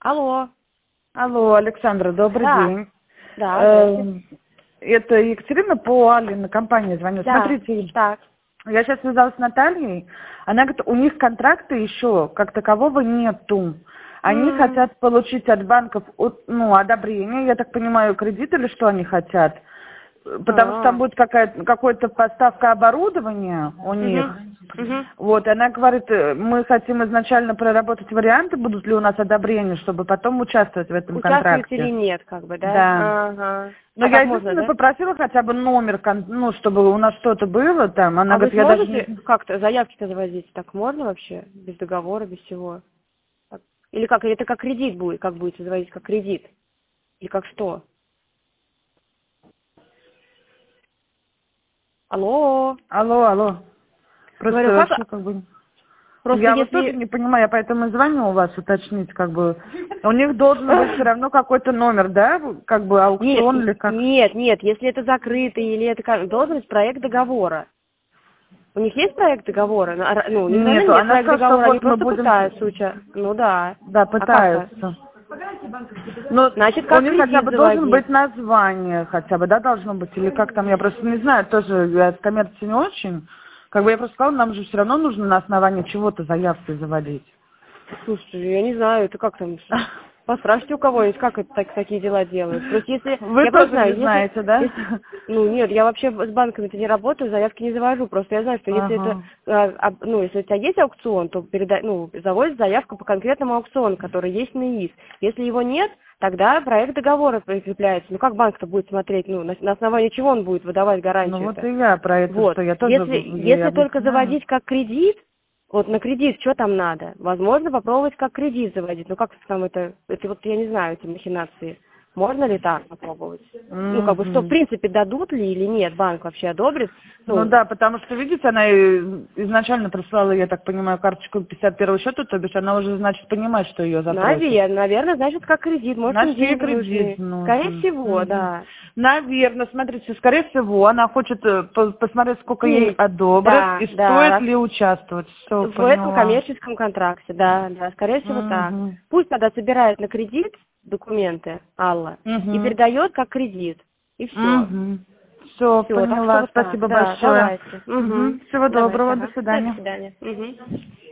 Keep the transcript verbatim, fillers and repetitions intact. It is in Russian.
Алло. Алло, Александра, добрый Да. день. Да, Эм, Это Екатерина по Алиной компании звонит. да. Смотрите, Так. я сейчас связалась с Натальей. Она говорит, у них контракта еще как такового нету. Они М. хотят получить от банков от- ну, одобрение, я так понимаю, кредит или что они хотят. Потому что там А. будет какая-то какая-то поставка оборудования у них. Мгм. Мгм. Вот, и она говорит, э, мы хотим изначально проработать варианты, будут ли у нас одобрения, чтобы потом участвовать в этом Участвуете контракте. или нет, как бы, да? Да. Ага. Но А я как можно, единственное да? попросила хотя бы номер, кон- ну, чтобы у нас что-то было там. Она А вы говорит, я даже сможете не... как-то заявки-то завозить? Так можно вообще? Без договора, без всего? Так. Или как? Или это как кредит будет? Как будете завозить? Как кредит? Или как что? Алло. Алло, алло. Просто Говорю, как... вообще как бы... Просто Я вот тоже если... не понимаю, я поэтому и звоню у вас уточнить, как бы... У них должен быть все равно какой-то номер, да? Как бы Нет, аукцион или как? нет, нет, если это закрытый или это как, должен быть проект договора. У них есть проект договора? Ну, а, ну, у них, наверное, Нету. нет Она проекта сказала, что договора, они вот мы просто будем... пытаются уча. Ну да. Да, А как-то? пытаются. Ну, Значит, у как них хотя кредит бы должен быть заводить. название, хотя бы, да, должно быть, или как там, я просто не знаю, тоже я от коммерции не очень. Как бы я просто сказала, нам же все равно нужно на основании чего-то заявки заводить. Слушайте, я не знаю, это как там... Поспрашивайте у кого-нибудь, как это так, такие дела делают. Просто если... Вы Я просто тоже знаю, не если, знаете, да? если... Ну, нет, я вообще с банками-то не работаю, заявки не завожу. Просто я знаю, что если это... Ага. а, а, ну, если у тебя есть аукцион, то переда... ну, заводит заявку по конкретному аукциону, который есть на ИИС. Если его нет, тогда проект договора прикрепляется. Ну, как банк-то будет смотреть? Ну, на, на основании чего он будет выдавать Ну вот гарантию-то? и я про это, Вот. что я тоже Если, ей если только объясняю. заводить как кредит, вот на кредит что там надо? Возможно, попробовать как кредит заводить. Ну как там это, это вот я не знаю, эти махинации. Можно ли так попробовать? Ну как бы что, в Мгм. принципе, дадут ли или нет, банк вообще одобрит? Ну Ну, да, потому что, видите, она и изначально прислала, я так понимаю, карточку пятьдесят первого счета, то бишь она уже, значит, понимает, что ее запросят. наверное, наверное, значит, как кредит. Может, им Значит, ей деньги кредит нужны. Скорее нужен. всего, да. Наверное, смотрите, скорее всего, она хочет э, по- посмотреть, сколько ей И, одобрят да, и да, стоит раз ли участвовать. Все, в этом поняла. коммерческом контракте, да, да, скорее всего так. Угу. Пусть тогда собирает на кредит документы, Алла, и Угу. передает как кредит. И все. Угу. Все, Все, так что поняла. вот так, Спасибо да, большое. давайте. Угу. Угу. Всего Давайте, доброго, до ага. Да, до свидания. свидания. Угу.